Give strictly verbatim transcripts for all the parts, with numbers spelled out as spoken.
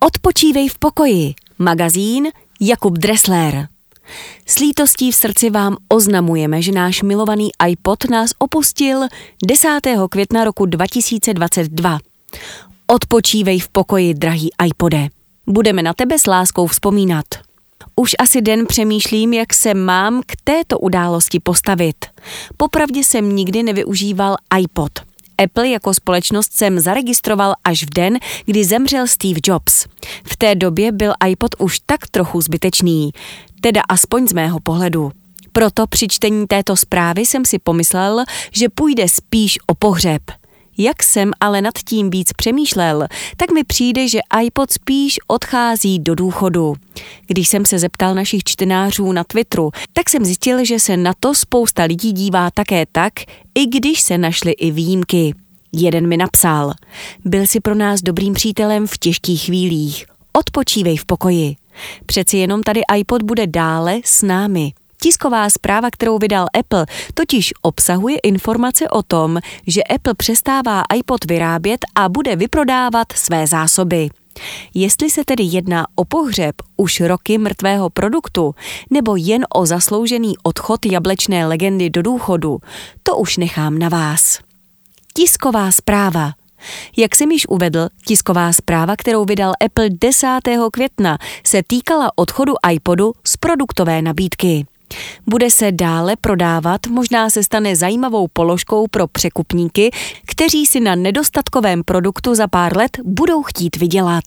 Odpočívej v pokoji. Magazín Jakub Dressler. S lítostí v srdci vám oznamujeme, že náš milovaný iPod nás opustil desátého května roku dva tisíce dvacet dva. Odpočívej v pokoji, drahý iPode. Budeme na tebe s láskou vzpomínat. Už asi den přemýšlím, jak se mám k této události postavit. Popravdě jsem nikdy nevyužíval iPod. Apple jako společnost jsem zaregistroval až v den, kdy zemřel Steve Jobs. V té době byl iPod už tak trochu zbytečný, teda aspoň z mého pohledu. Proto při čtení této zprávy jsem si pomyslel, že půjde spíš o pohřeb. Jak jsem ale nad tím víc přemýšlel, tak mi přijde, že iPod spíš odchází do důchodu. Když jsem se zeptal našich čtenářů na Twitteru, tak jsem zjistil, že se na to spousta lidí dívá také tak, i když se našly i výjimky. Jeden mi napsal: byl si pro nás dobrým přítelem v těžkých chvílích. Odpočívej v pokoji. Přeci jenom tady iPod bude dále s námi. Tisková zpráva, kterou vydal Apple, totiž obsahuje informace o tom, že Apple přestává iPod vyrábět a bude vyprodávat své zásoby. Jestli se tedy jedná o pohřeb už roky mrtvého produktu, nebo jen o zasloužený odchod jablečné legendy do důchodu, to už nechám na vás. Tisková zpráva. Jak jsem již uvedl, tisková zpráva, kterou vydal Apple desátého května, se týkala odchodu iPodu z produktové nabídky. Bude se dále prodávat, možná se stane zajímavou položkou pro překupníky, kteří si na nedostatkovém produktu za pár let budou chtít vydělat.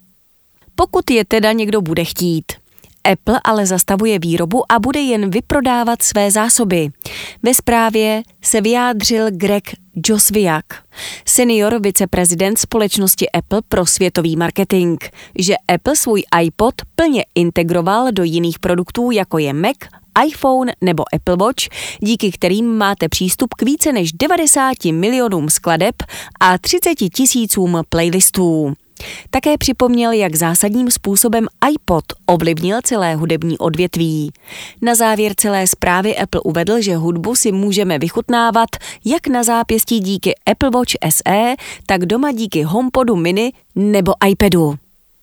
Pokud je teda někdo bude chtít. Apple ale zastavuje výrobu a bude jen vyprodávat své zásoby. Ve zprávě se vyjádřil Greg Joswiak, senior viceprezident společnosti Apple pro světový marketing, že Apple svůj iPod plně integroval do jiných produktů, jako je Mac, iPhone nebo Apple Watch, díky kterým máte přístup k více než devadesáti milionům skladeb a třiceti tisícům playlistů. Také připomněl, jak zásadním způsobem iPod ovlivnil celé hudební odvětví. Na závěr celé zprávy Apple uvedl, že hudbu si můžeme vychutnávat jak na zápěstí díky Apple Watch S E, tak doma díky HomePodu mini nebo iPadu.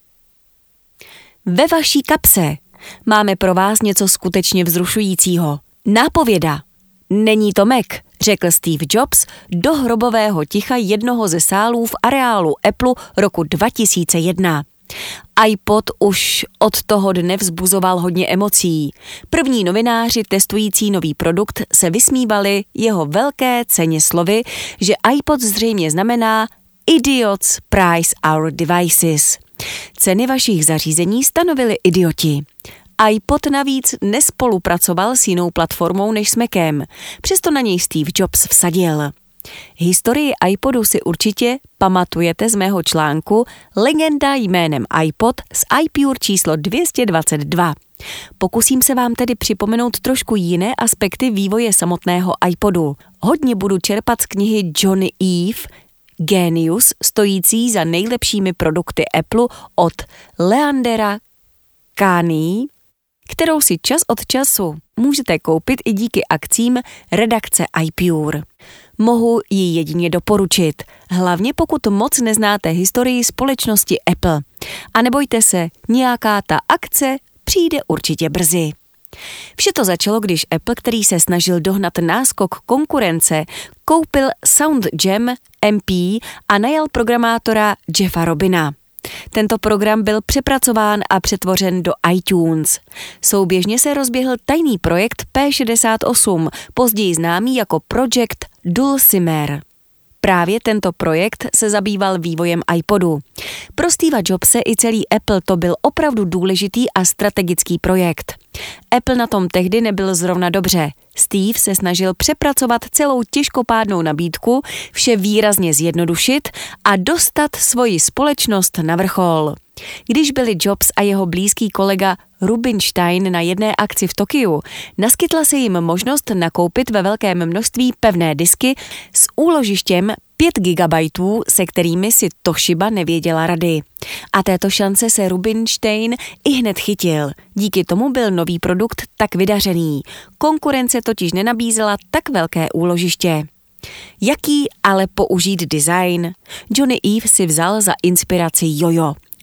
Ve vaší kapse máme pro vás něco skutečně vzrušujícího. Nápověda. Není to Mac, řekl Steve Jobs do hrobového ticha jednoho ze sálů v areálu Apple roku dva tisíce jedna. iPod už od toho dne vzbuzoval hodně emocí. První novináři testující nový produkt se vysmívali jeho velké ceně slovy, že iPod zřejmě znamená Idiots price our devices. Ceny vašich zařízení stanovili idioti. iPod navíc nespolupracoval s jinou platformou než s Macem, přesto na něj Steve Jobs vsadil. Historii iPodu si určitě pamatujete z mého článku Legenda jménem iPod z iPure číslo dvě stě dvacet dva. Pokusím se vám tedy připomenout trošku jiné aspekty vývoje samotného iPodu. Hodně budu čerpat z knihy Johnny Ive Genius, stojící za nejlepšími produkty Apple od Leandera Kani, kterou si čas od času můžete koupit i díky akcím redakce iPure. Mohu ji jedině doporučit, hlavně pokud moc neznáte historii společnosti Apple. A nebojte se, nějaká ta akce přijde určitě brzy. Vše to začalo, když Apple, který se snažil dohnat náskok konkurence, koupil SoundJam M P a najal programátora Jeffa Robina. Tento program byl přepracován a přetvořen do iTunes. Souběžně se rozběhl tajný projekt P šedesát osm, později známý jako Project Dulcimer. Právě tento projekt se zabýval vývojem iPodu. Pro Steva Jobse i celý Apple to byl opravdu důležitý a strategický projekt. Apple na tom tehdy nebyl zrovna dobře. Steve se snažil přepracovat celou těžkopádnou nabídku, vše výrazně zjednodušit a dostat svoji společnost na vrchol. Když byli Jobs a jeho blízký kolega Rubinstein na jedné akci v Tokiu, naskytla se jim možnost nakoupit ve velkém množství pevné disky s úložištěm pět gigabajtů, se kterými si Toshiba nevěděla rady. A této šance se Rubinstein i hned chytil. Díky tomu byl nový produkt tak vydařený. Konkurence totiž nenabízela tak velké úložiště. Jaký ale použít design? Johnny Ive si vzal za inspiraci jojo.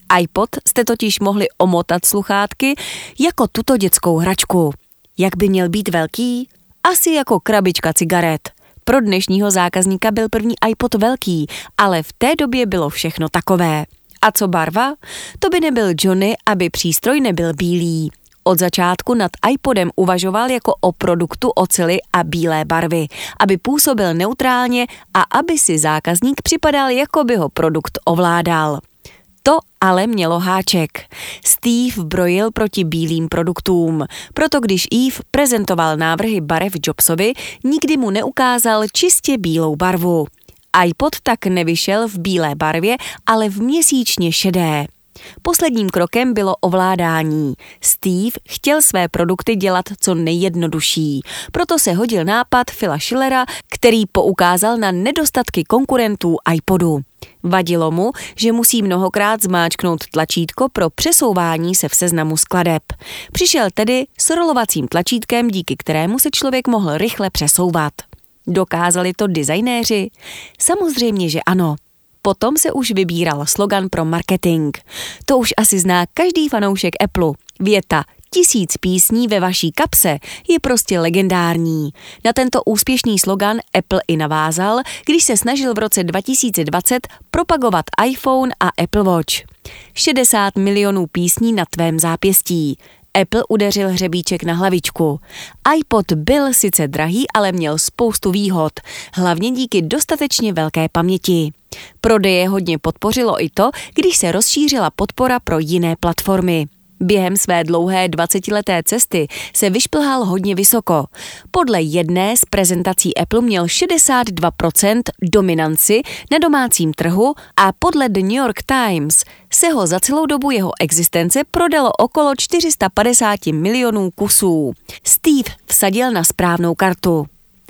iPod jste totiž mohli omotat sluchátky jako tuto dětskou hračku. Jak by měl být velký? Asi jako krabička cigaret. Pro dnešního zákazníka byl první iPod velký, ale v té době bylo všechno takové. A co barva? To by nebyl Johnny, aby přístroj nebyl bílý. Od začátku nad iPodem uvažoval jako o produktu oceli a bílé barvy, aby působil neutrálně a aby si zákazník připadal, jako by ho produkt ovládal. To ale mělo háček. Steve brojil proti bílým produktům, proto když Eve prezentoval návrhy barev Jobsovi, nikdy mu neukázal čistě bílou barvu. iPod tak nevyšel v bílé barvě, ale v měsíčně šedé. Posledním krokem bylo ovládání. Steve chtěl své produkty dělat co nejjednodušší, proto se hodil nápad Phila Schillera, který poukázal na nedostatky konkurentů iPodu. Vadilo mu, že musí mnohokrát zmáčknout tlačítko pro přesouvání se v seznamu skladeb. Přišel tedy s rolovacím tlačítkem, díky kterému se člověk mohl rychle přesouvat. Dokázali to designéři? Samozřejmě, že ano. Potom se už vybíral slogan pro marketing. To už asi zná každý fanoušek Apple. Věta tisíc písní ve vaší kapse je prostě legendární. Na tento úspěšný slogan Apple i navázal, když se snažil v roce dva tisíce dvacet propagovat iPhone a Apple Watch. šedesát milionů písní na tvém zápěstí. Apple udeřil hřebíček na hlavičku. iPod byl sice drahý, ale měl spoustu výhod, hlavně díky dostatečně velké paměti. Prodeje hodně podpořilo i to, když se rozšířila podpora pro jiné platformy. Během své dlouhé dvacetileté cesty se vyšplhal hodně vysoko. Podle jedné z prezentací Apple měl šedesát dva procent dominanci na domácím trhu a podle The New York Times se ho za celou dobu jeho existence prodalo okolo čtyři sta padesát milionů kusů. Steve vsadil na správnou kartu.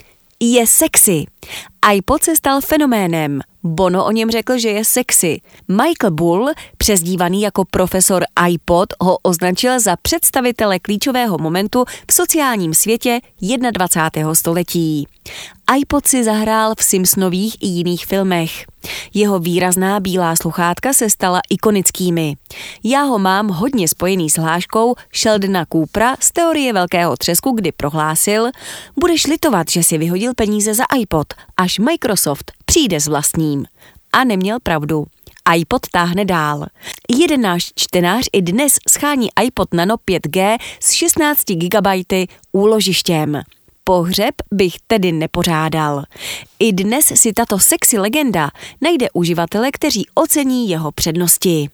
Je sexy. iPod se stal fenoménem. Bono o něm řekl, že je sexy. Michael Bull, přezdívaný jako profesor iPod, ho označil za představitele klíčového momentu v sociálním světě dvacátého prvního století. iPod si zahrál v Simpsonových i jiných filmech. Jeho výrazná bílá sluchátka se stala ikonickými. Já ho mám hodně spojený s hláškou Sheldona Coopera z Teorie velkého třesku, kdy prohlásil: budeš litovat, že si vyhodil peníze za iPod, až Microsoft přijde s vlastním. A neměl pravdu. iPod táhne dál. Jeden náš čtenář i dnes schání iPod Nano pět G s šestnácti gigabajty úložištěm. Pohřeb bych tedy nepořádal. I dnes si tato sexy legenda najde uživatele, kteří ocení jeho přednosti.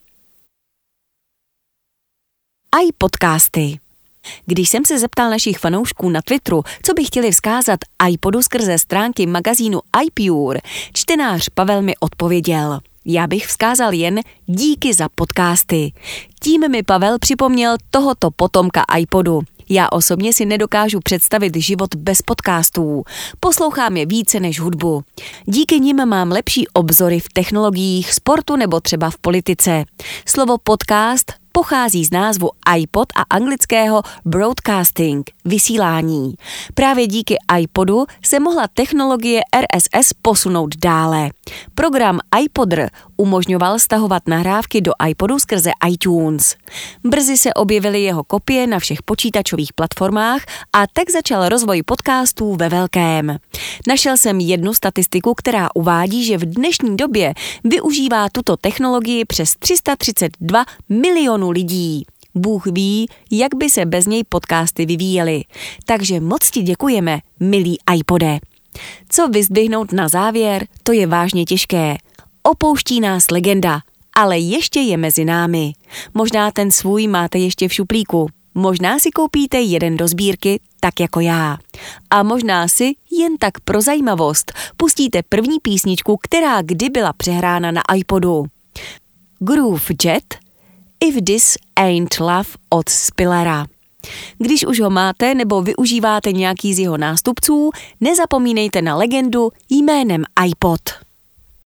iPodcasty. Když jsem se zeptal našich fanoušků na Twitteru, co by chtěli vzkázat iPodu skrze stránky magazínu iPure, čtenář Pavel mi odpověděl: já bych vzkázal jen díky za podcasty. Tím mi Pavel připomněl tohoto potomka iPodu. Já osobně si nedokážu představit život bez podcastů. Poslouchám je více než hudbu. Díky nim mám lepší obzory v technologiích, sportu nebo třeba v politice. Slovo podcast pochází z názvu iPod a anglického broadcasting, vysílání. Právě díky iPodu se mohla technologie R S S posunout dále. Program iPodder umožňoval stahovat nahrávky do iPodu skrze iTunes. Brzy se objevily jeho kopie na všech počítačových platformách a tak začal rozvoj podcastů ve velkém. Našel jsem jednu statistiku, která uvádí, že v dnešní době využívá tuto technologii přes tři sta třicet dva milionů lidí. Bůh ví, jak by se bez něj podcasty vyvíjely. Takže moc ti děkujeme, milý iPode. Co vyzdvihnout na závěr, to je vážně těžké. Opouští nás legenda, ale ještě je mezi námi. Možná ten svůj máte ještě v šuplíku. Možná si koupíte jeden do sbírky, tak jako já. A možná si, jen tak pro zajímavost, pustíte první písničku, která kdy byla přehrána na iPodu. Groove Jet, If This Ain't Love od Spillera. Když už ho máte nebo využíváte nějaký z jeho nástupců, nezapomínejte na legendu jménem iPod.